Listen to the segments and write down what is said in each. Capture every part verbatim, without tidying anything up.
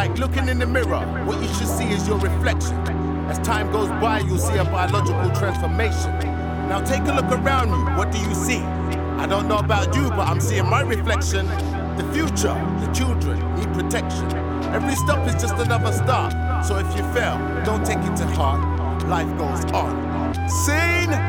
like looking in the mirror. What you should see is your reflection. As time goes by, you'll see a biological transformation. Now take a look around you. What do you see? I don't know about you, but I'm seeing my reflection. The future, the children need protection. Every stop is just another start. So if you fail, don't take it to heart. Life goes on. Scene!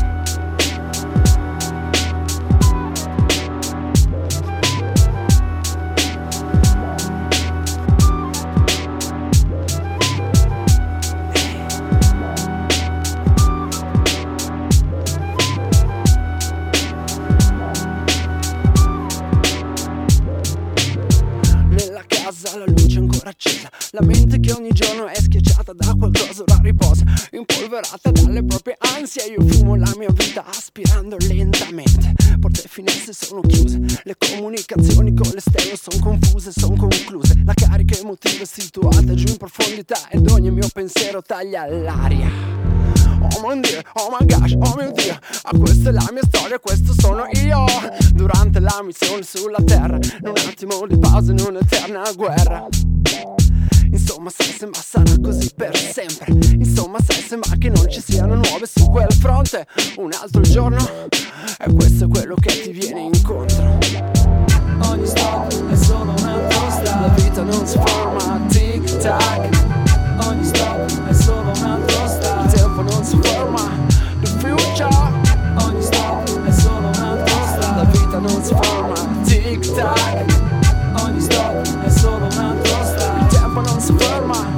La luce ancora accesa, la mente che ogni giorno è schiacciata da qualcosa ora riposa, impolverata dalle proprie ansie. Io fumo la mia vita aspirando lentamente. Porte e finestre sono chiuse, le comunicazioni con l'esterno sono confuse, sono concluse. La carica emotiva è situata giù in profondità ed ogni mio pensiero taglia l'aria. Oh mon Dio, oh my gosh, oh mio Dio, ah, questa è la mia storia, questo sono io. Durante la missione sulla terra, in un attimo di pausa, in un'eterna guerra. Insomma sai se ma sarà così per sempre. Insomma sai se ma che non ci siano nuove su quel fronte. Un altro giorno, e questo è quello che ti viene incontro. Ogni stop è solo un altro stop. La vita non si ferma, tic tac. Ogni stop è solo un altro stop. Il tempo non si ferma, the future. Ogni stop è solo un altro stop. La vita non si ferma, tic tac. Ogni stop è solo un altro stop. Il tempo non si ferma.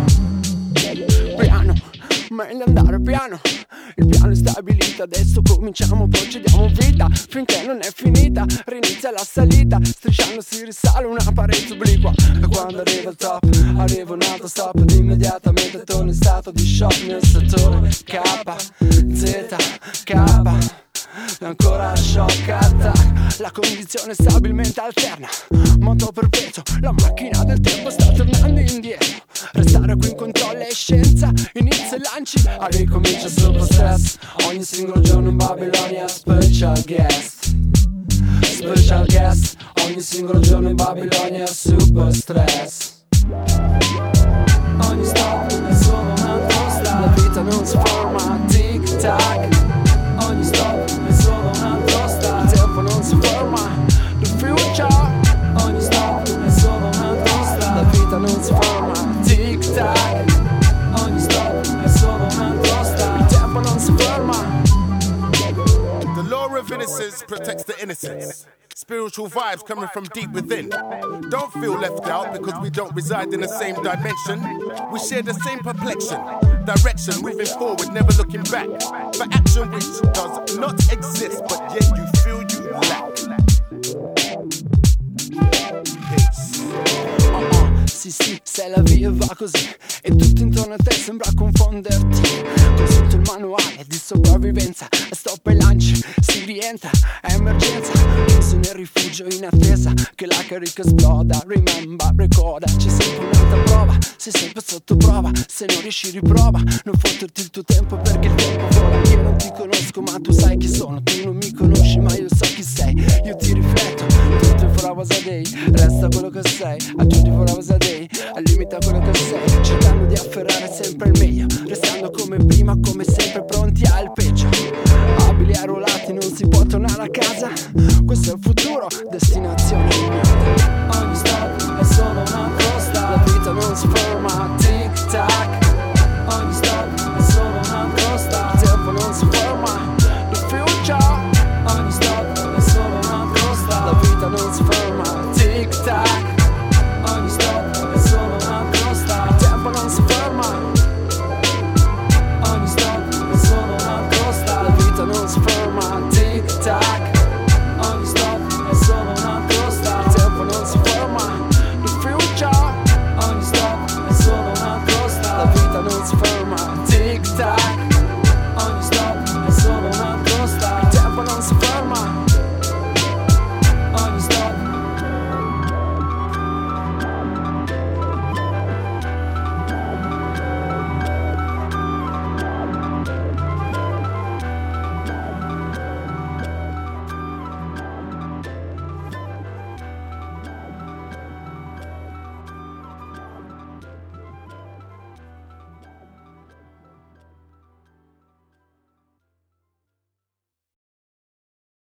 Piano, meglio andare piano. Il piano è stabilito, adesso cominciamo, procediamo vita finché non è finita, rinizia la salita, strisciando si risale una parete obliqua. E quando arriva il top, arriva un altro stop ed immediatamente torno in stato di shock nel settore K, Z, K. E ancora shock attack. La condizione stabilmente alterna, moto perpetuo, la macchina del tempo sta tornando indietro. Restare qui in controllo è scienza, inizia e lanci, a ricomincia super stress. Ogni singolo giorno in Babilonia special guest. Special guest, ogni singolo giorno in Babilonia super stress. Ogni stop è solo un altro stop. La vita non si ferma, tic tac. Ogni stop è solo un altro stop. Il tempo non si ferma, the future. Ogni stop è solo un altro stop. La vita non si ferma, tic tac. Ogni stop è solo un altro stop. Il tempo non si ferma. The law of innocence protects the innocence. Spiritual vibes coming from deep within. Don't feel left out because we don't reside in the same dimension. We share the same perplexion, direction, moving forward, never looking back. For action which does not exist, but yet you feel you lack. Peace. Uh-uh, sì sì, se la via va così e tutto intorno a te sembra confonderti. Consulto il manuale di sopravvivenza, stop ai lanci, si rientra, è emergenza. Chiuso nel rifugio in attesa che la carica esploda. Remember, ricorda, c'è sempre un'altra prova. Sei sempre sotto prova, se non riesci riprova. Non fotterti il tuo tempo perché il tempo vola. Io non ti conosco ma tu sai chi sono. Tu non mi conosci ma io so chi sei. Io ti rifletto, twenty-four hours a day. Resta quello che sei, a twenty-four hours a day. Al limite a quello che sei, cercando di afferrare sempre il meglio. Restando come prima, come sempre pronti al peggio. Abili arruolati, non si può tornare a casa. Questo è il futuro, destinazione ignota. Ogni stop è solo un altro stop. La vita non si ferma,